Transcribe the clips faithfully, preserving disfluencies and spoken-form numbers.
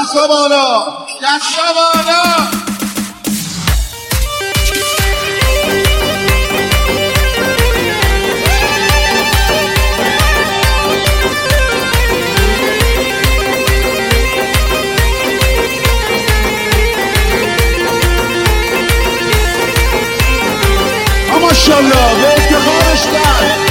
دستا بالا، دستا بالا. ماشاءالله به افتخارش کرد.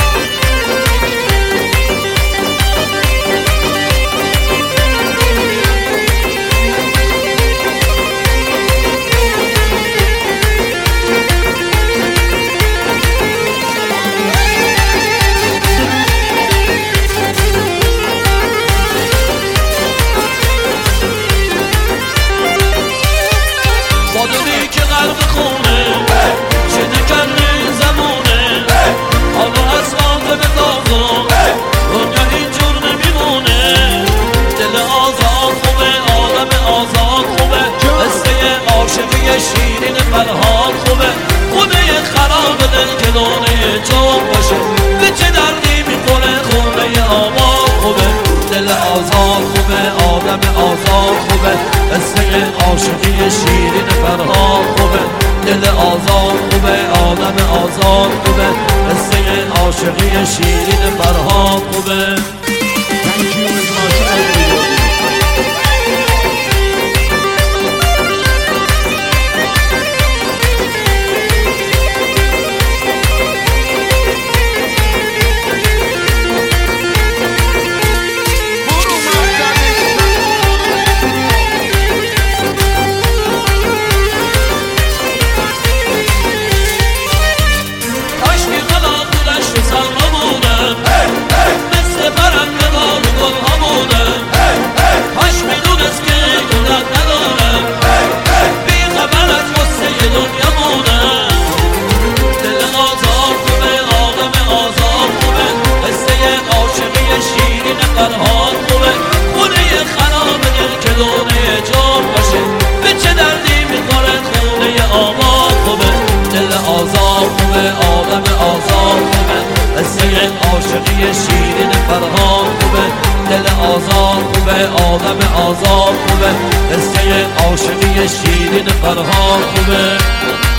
بادونی که غرق خونه شده کردی زمونه حالا از خانه به تازم دنیا اینجور نمیمونه. دل آزاد خوبه، آدم آزاد خوبه، قصه عاشقی شیرین فرهاد خوبه. خونه خراب دل که دونه جان باشه، به چه دردی میخوره خونه آباد خوبه. دل آزاد خوبه، آدم آزاد خوبه، قصه عاشقی شیرین فرهاد خوبه. دل آزاد خوبه، آدم آزاد خوبه، قصه عاشقی شیرین فرهاد خوبه. عاشقی شیرین فرهاد خوبه. دل آزاد خوبه، آدم آزاد خوبه، قصه عاشقی شیرین فرهاد خوبه.